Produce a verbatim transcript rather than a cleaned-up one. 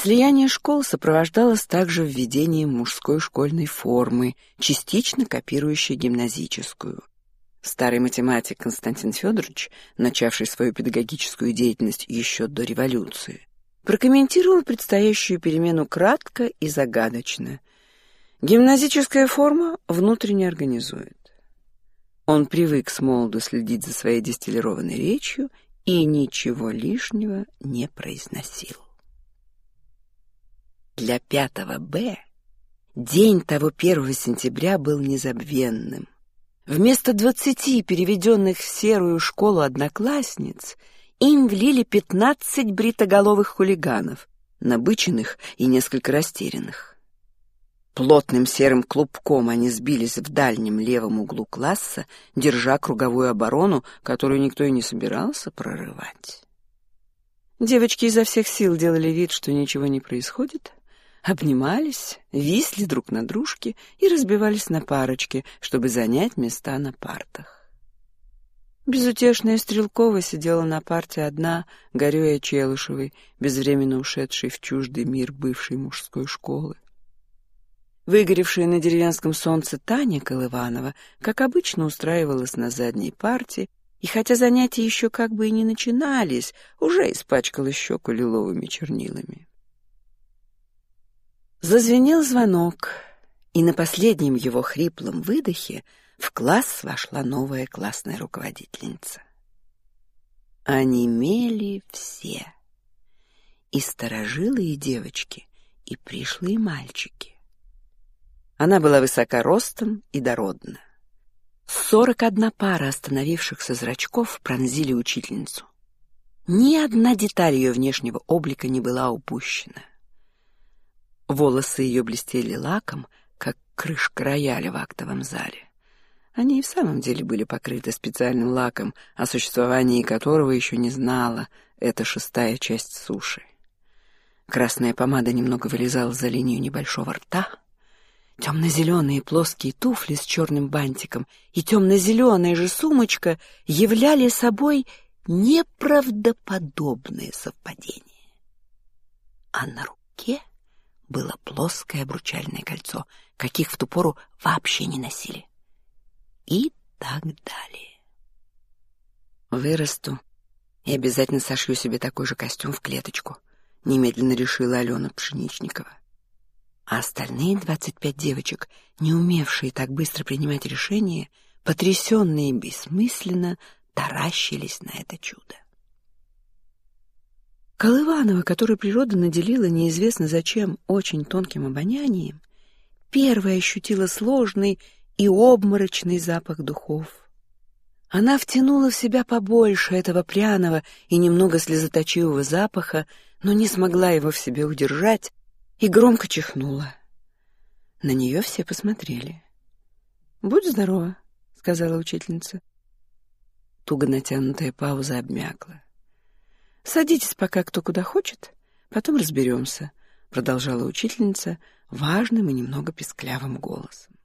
Слияние школ сопровождалось также введением мужской школьной формы, частично копирующей гимназическую. Старый математик Константин Федорович, начавший свою педагогическую деятельность еще до революции, прокомментировал предстоящую перемену кратко и загадочно. Гимназическая форма внутренне организует. Он привык с молоду следить за своей дистиллированной речью и ничего лишнего не произносил. Для пятого Б день того первого сентября был незабвенным. Вместо двадцати переведенных в серую школу одноклассниц им влили пятнадцать бритоголовых хулиганов, набыченных и несколько растерянных. Плотным серым клубком они сбились в дальнем левом углу класса, держа круговую оборону, которую никто и не собирался прорывать. Девочки изо всех сил делали вид, что ничего не происходит, обнимались, висли друг на дружке и разбивались на парочки, чтобы занять места на партах. Безутешная Стрелкова сидела на парте одна, горюя Челышевой, безвременно ушедшей в чуждый мир бывшей мужской школы. Выгоревшая на деревенском солнце Таня Колыванова, как обычно, устраивалась на задней парте, и хотя занятия еще как бы и не начинались, уже испачкала щеку лиловыми чернилами. Зазвенел звонок, и на последнем его хриплом выдохе в класс вошла новая классная руководительница. Онемели все, и старожилые девочки, и пришлые мальчики. Она была высока ростом и дородна. Сорок одна пара остановившихся зрачков пронзили учительницу. Ни одна деталь ее внешнего облика не была упущена. Волосы ее блестели лаком, как крышка рояля в актовом зале. Они и в самом деле были покрыты специальным лаком, о существовании которого еще не знала эта шестая часть суши. Красная помада немного вылезала за линию небольшого рта. Темно-зеленые плоские туфли с черным бантиком и темно-зеленая же сумочка являли собой неправдоподобное совпадение. А на руке было плоское обручальное кольцо, каких в ту пору вообще не носили. И так далее. «Вырасту и обязательно сошью себе такой же костюм в клеточку», — немедленно решила Алена Пшеничникова. А остальные двадцать пять девочек, не умевшие так быстро принимать решения, потрясенные и бессмысленно, таращились на это чудо. Колыванова, которую природа наделила неизвестно зачем очень тонким обонянием, первая ощутила сложный и обморочный запах духов. Она втянула в себя побольше этого пряного и немного слезоточивого запаха, но не смогла его в себе удержать и громко чихнула. На нее все посмотрели. «Будь здорова», — сказала учительница. Туго натянутая пауза обмякла. «Садитесь пока кто куда хочет, потом разберемся», — продолжала учительница важным и немного писклявым голосом.